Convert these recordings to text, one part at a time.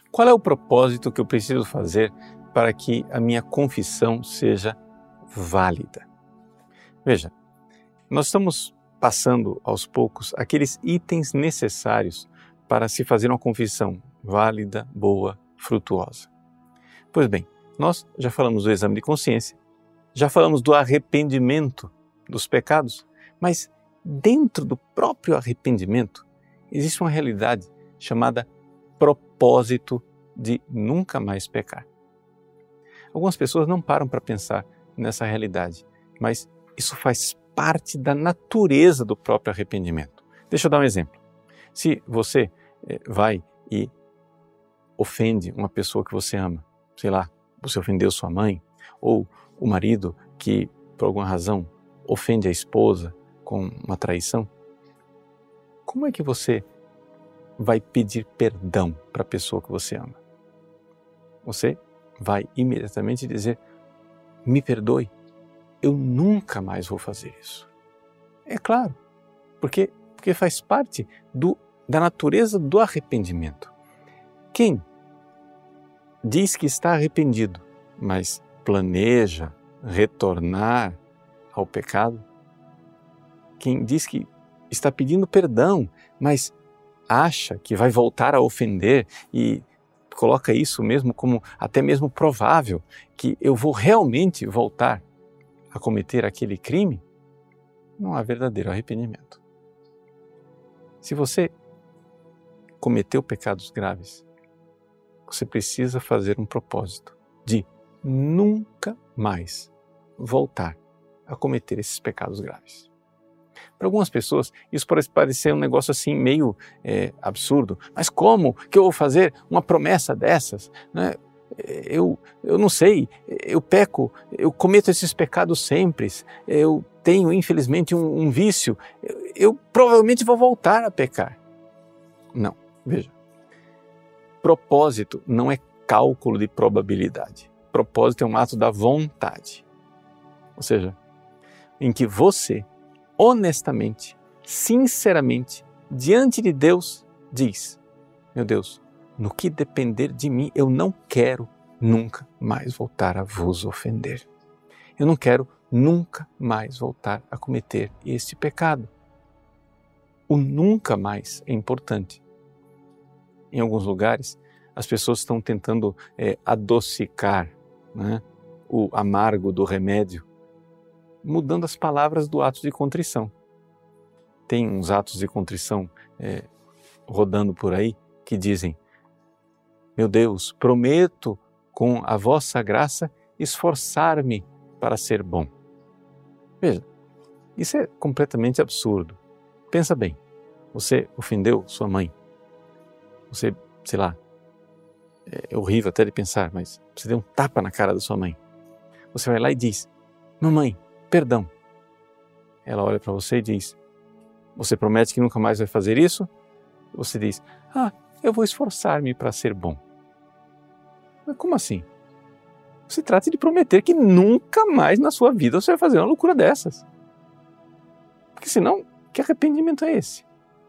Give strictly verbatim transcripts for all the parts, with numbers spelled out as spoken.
Qual é o propósito que eu preciso fazer para que a minha confissão seja válida? Veja, nós estamos passando aos poucos aqueles itens necessários para se fazer uma confissão válida, boa, frutuosa. Pois bem, nós já falamos do exame de consciência, já falamos do arrependimento dos pecados, mas dentro do próprio arrependimento existe uma realidade chamada propósito de nunca mais pecar. Algumas pessoas não param para pensar nessa realidade, mas isso faz parte da natureza do próprio arrependimento. Deixa eu dar um exemplo. Se você eh, vai e ofende uma pessoa que você ama, sei lá, você ofendeu sua mãe, ou o marido que, por alguma razão, ofende a esposa com uma traição, como é que você vai pedir perdão para a pessoa que você ama? Você vai imediatamente dizer, me perdoe, eu nunca mais vou fazer isso. É claro, porque, porque faz parte do, da natureza do arrependimento. Quem diz que está arrependido, mas planeja retornar ao pecado, quem diz que está pedindo perdão, mas acha que vai voltar a ofender e coloca isso mesmo como até mesmo provável, que eu vou realmente voltar a cometer aquele crime, não há verdadeiro arrependimento. Se você cometeu pecados graves, você precisa fazer um propósito de nunca mais voltar a cometer esses pecados graves. Para algumas pessoas, isso pode parecer um negócio assim meio é, absurdo. Mas como que eu vou fazer uma promessa dessas? Né? Eu, eu não sei, eu peco, eu cometo esses pecados sempre, eu tenho infelizmente um, um vício, eu, eu provavelmente vou voltar a pecar. Não, veja, propósito não é cálculo de probabilidade. Propósito é um ato da vontade. Ou seja, em que você honestamente, sinceramente, diante de Deus, diz, meu Deus, no que depender de mim, eu não quero nunca mais voltar a vos ofender. Eu não quero nunca mais voltar a cometer este pecado. O nunca mais é importante. Em alguns lugares, as pessoas estão tentando é, adocicar, né, o amargo do remédio, mudando as palavras do ato de contrição. Tem uns atos de contrição é, rodando por aí que dizem, meu Deus, prometo com a vossa graça esforçar-me para ser bom. Veja, isso é completamente absurdo. Pensa bem, você ofendeu sua mãe, você, sei lá, é horrível até de pensar, mas você deu um tapa na cara da sua mãe. Você vai lá e diz, mamãe, perdão. Ela olha para você e diz, você promete que nunca mais vai fazer isso? Você diz, ah, eu vou esforçar-me para ser bom. Mas como assim? Se trata de prometer que nunca mais na sua vida você vai fazer uma loucura dessas. Porque senão, que arrependimento é esse?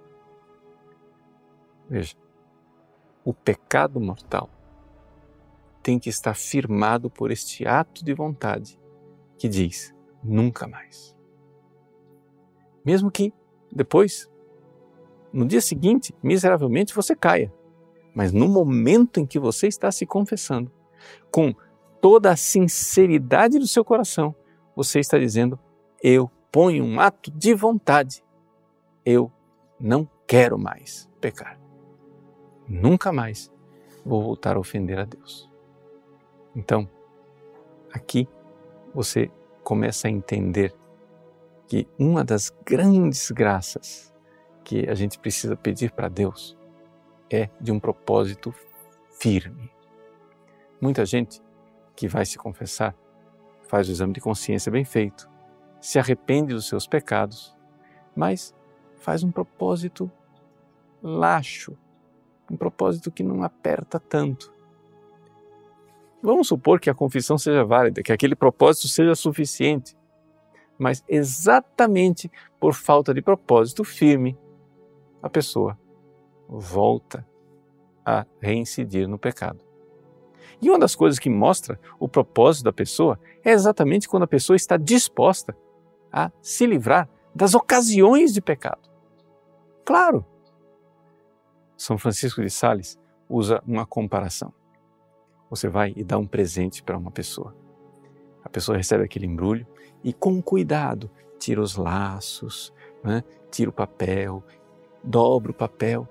Veja, o pecado mortal tem que estar firmado por este ato de vontade que diz, nunca mais. Mesmo que depois, no dia seguinte, miseravelmente você caia. Mas no momento em que você está se confessando, com toda a sinceridade do seu coração, você está dizendo, eu ponho um ato de vontade. Eu não quero mais pecar. Nunca mais vou voltar a ofender a Deus. Então, aqui você começa a entender que uma das grandes graças que a gente precisa pedir para Deus é de um propósito firme. Muita gente que vai se confessar faz o exame de consciência bem feito, se arrepende dos seus pecados, mas faz um propósito laxo, um propósito que não aperta tanto. Vamos supor que a confissão seja válida, que aquele propósito seja suficiente, mas exatamente por falta de propósito firme, a pessoa volta a reincidir no pecado. E uma das coisas que mostra o propósito da pessoa é exatamente quando a pessoa está disposta a se livrar das ocasiões de pecado. Claro! São Francisco de Sales usa uma comparação. Você vai e dá um presente para uma pessoa. A pessoa recebe aquele embrulho e, com cuidado, tira os laços, né? Tira o papel, dobra o papel.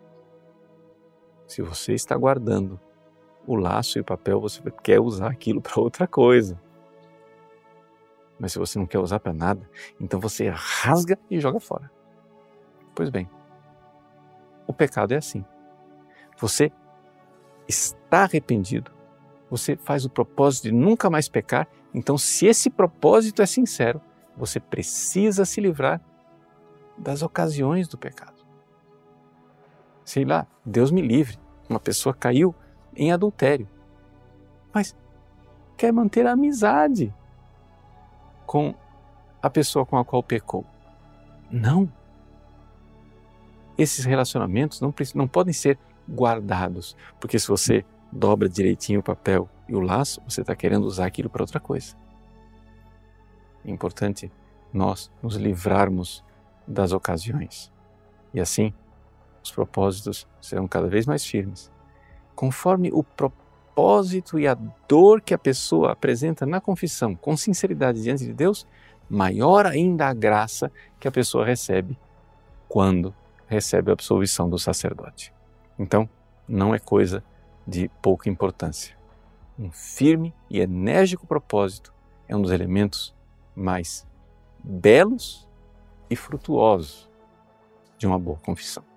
Se você está guardando o laço e o papel, você quer usar aquilo para outra coisa. Mas se você não quer usar para nada, então você rasga e joga fora. Pois bem, o pecado é assim. Você está arrependido, você faz o propósito de nunca mais pecar, então se esse propósito é sincero, você precisa se livrar das ocasiões do pecado. Sei lá, Deus me livre, uma pessoa caiu em adultério, mas quer manter a amizade com a pessoa com a qual pecou. Não. Esses relacionamentos não, não podem ser guardados, porque se você dobra direitinho o papel e o laço, você está querendo usar aquilo para outra coisa. É importante nós nos livrarmos das ocasiões e assim os propósitos serão cada vez mais firmes. Conforme o propósito e a dor que a pessoa apresenta na confissão com sinceridade diante de Deus, maior ainda a graça que a pessoa recebe quando recebe a absolvição do sacerdote. Então, não é coisa de pouca importância. Um firme e enérgico propósito é um dos elementos mais belos e frutuosos de uma boa confissão.